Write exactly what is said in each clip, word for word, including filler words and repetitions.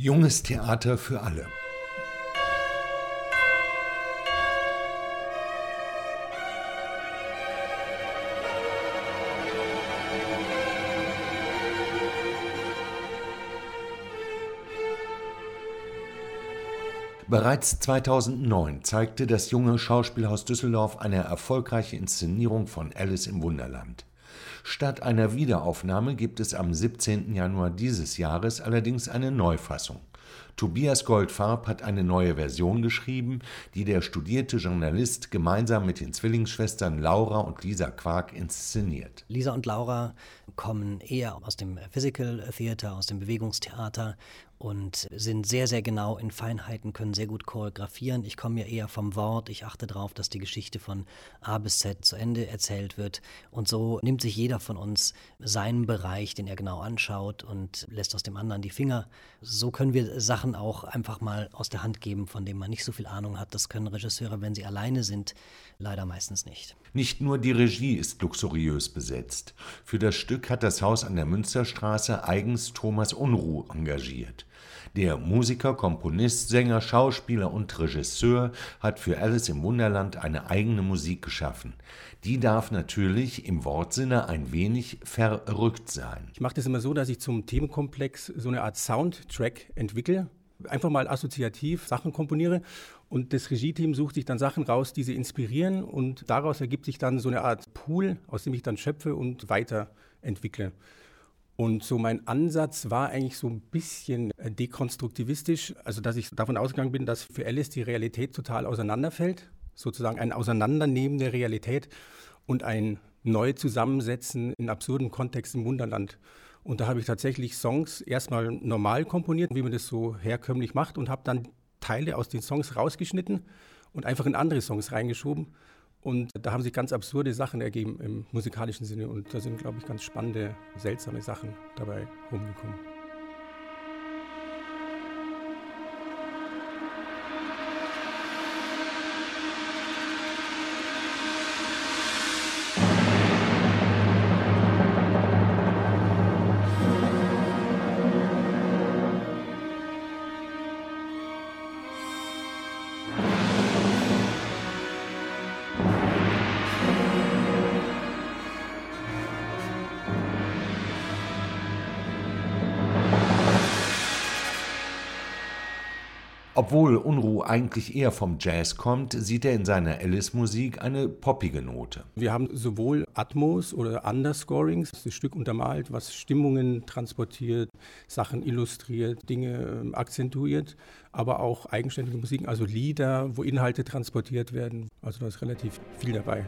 Junges Theater für alle. Bereits zweitausendneun zeigte das Junge Schauspielhaus Düsseldorf eine erfolgreiche Inszenierung von Alice im Wunderland. Statt einer Wiederaufnahme gibt es am siebzehnten Januar dieses Jahres allerdings eine Neufassung. Tobias Goldfarb hat eine neue Version geschrieben, die der studierte Journalist gemeinsam mit den Zwillingsschwestern Laura und Lisa Quark inszeniert. Lisa und Laura kommen eher aus dem Physical Theater, aus dem Bewegungstheater und sind sehr, sehr genau in Feinheiten, können sehr gut choreografieren. Ich komme ja eher vom Wort, ich achte darauf, dass die Geschichte von A bis Z zu Ende erzählt wird. Und so nimmt sich jeder von uns seinen Bereich, den er genau anschaut und lässt aus dem anderen die Finger. So können wir Sachen auch einfach mal aus der Hand geben, von denen man nicht so viel Ahnung hat. Das können Regisseure, wenn sie alleine sind, leider meistens nicht. Nicht nur die Regie ist luxuriös besetzt. Für das Stück hat das Haus an der Münsterstraße eigens Thomas Unruh engagiert. Der Musiker, Komponist, Sänger, Schauspieler und Regisseur hat für Alice im Wunderland eine eigene Musik geschaffen. Die darf natürlich im Wortsinne ein wenig verrückt sein. Ich mache das immer so, dass ich zum Themenkomplex so eine Art Soundtrack entwickle. Einfach mal assoziativ Sachen komponiere und das Regie-Team sucht sich dann Sachen raus, die sie inspirieren und daraus ergibt sich dann so eine Art Pool, aus dem ich dann schöpfe und weiterentwickle. Und so mein Ansatz war eigentlich so ein bisschen dekonstruktivistisch, also dass ich davon ausgegangen bin, dass für Alice die Realität total auseinanderfällt, sozusagen ein Auseinandernehmen der Realität und ein Neuzusammensetzen in absurden Kontexten im Wunderland. Und da habe ich tatsächlich Songs erstmal normal komponiert, wie man das so herkömmlich macht, und habe dann Teile aus den Songs rausgeschnitten und einfach in andere Songs reingeschoben. Und da haben sich ganz absurde Sachen ergeben im musikalischen Sinne. Und da sind, glaube ich, ganz spannende, seltsame Sachen dabei rumgekommen. Obwohl Unruh eigentlich eher vom Jazz kommt, sieht er in seiner Alice-Musik eine poppige Note. Wir haben sowohl Atmos oder Underscorings, das Stück untermalt, was Stimmungen transportiert, Sachen illustriert, Dinge äh, akzentuiert, aber auch eigenständige Musiken, also Lieder, wo Inhalte transportiert werden. Also da ist relativ viel dabei.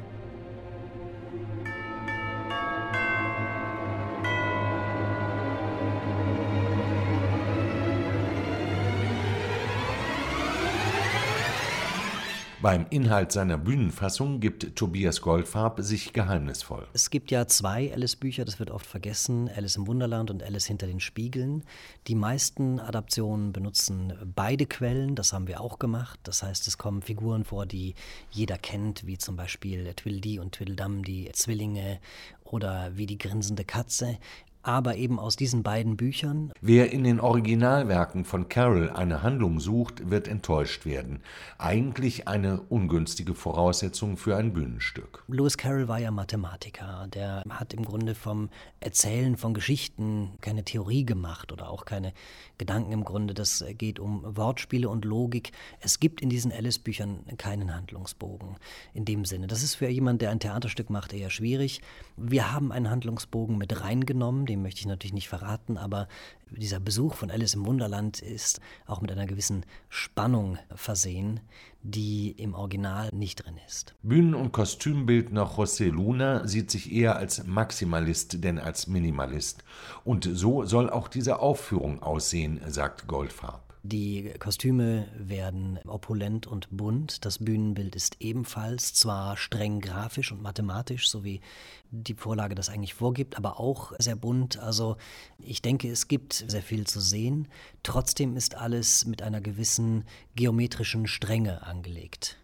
Beim Inhalt seiner Bühnenfassung gibt Tobias Goldfarb sich geheimnisvoll. Es gibt ja zwei Alice-Bücher, das wird oft vergessen, Alice im Wunderland und Alice hinter den Spiegeln. Die meisten Adaptionen benutzen beide Quellen, das haben wir auch gemacht. Das heißt, es kommen Figuren vor, die jeder kennt, wie zum Beispiel Tweedledee und Tweedledum, die Zwillinge, oder wie die grinsende Katze. Aber eben aus diesen beiden Büchern. Wer in den Originalwerken von Carroll eine Handlung sucht, wird enttäuscht werden. Eigentlich eine ungünstige Voraussetzung für ein Bühnenstück. Lewis Carroll war ja Mathematiker. Der hat im Grunde vom Erzählen von Geschichten keine Theorie gemacht oder auch keine Gedanken im Grunde. Das geht um Wortspiele und Logik. Es gibt in diesen Alice-Büchern keinen Handlungsbogen in dem Sinne. Das ist für jemanden, der ein Theaterstück macht, eher schwierig. Wir haben einen Handlungsbogen mit reingenommen, den möchte ich natürlich nicht verraten, aber dieser Besuch von Alice im Wunderland ist auch mit einer gewissen Spannung versehen, die im Original nicht drin ist. Bühnen- und Kostümbildner José Luna sieht sich eher als Maximalist denn als Minimalist. Und so soll auch diese Aufführung aussehen, sagt Goldfarb. Die Kostüme werden opulent und bunt. Das Bühnenbild ist ebenfalls zwar streng grafisch und mathematisch, so wie die Vorlage das eigentlich vorgibt, aber auch sehr bunt. Also ich denke, es gibt sehr viel zu sehen. Trotzdem ist alles mit einer gewissen geometrischen Strenge angelegt.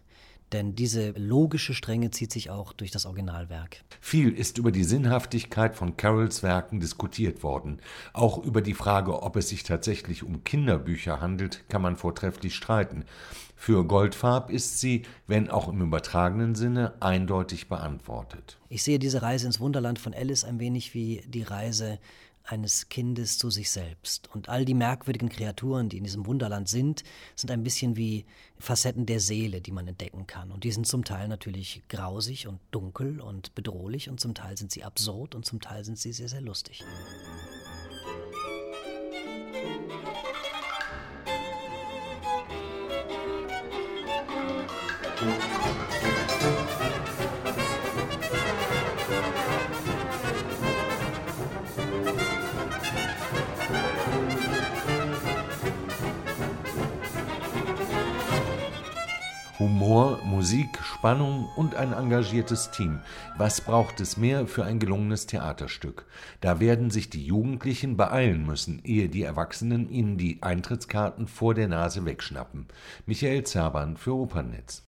Denn diese logische Strenge zieht sich auch durch das Originalwerk. Viel ist über die Sinnhaftigkeit von Carrolls Werken diskutiert worden. Auch über die Frage, ob es sich tatsächlich um Kinderbücher handelt, kann man vortrefflich streiten. Für Goldfarb ist sie, wenn auch im übertragenen Sinne, eindeutig beantwortet. Ich sehe diese Reise ins Wunderland von Alice ein wenig wie die Reise eines Kindes zu sich selbst. Und all die merkwürdigen Kreaturen, die in diesem Wunderland sind, sind ein bisschen wie Facetten der Seele, die man entdecken kann. Und die sind zum Teil natürlich grausig und dunkel und bedrohlich und zum Teil sind sie absurd und zum Teil sind sie sehr, sehr lustig. Humor, Musik, Spannung und ein engagiertes Team. Was braucht es mehr für ein gelungenes Theaterstück? Da werden sich die Jugendlichen beeilen müssen, ehe die Erwachsenen ihnen die Eintrittskarten vor der Nase wegschnappen. Michael Zabern für Opernnetz.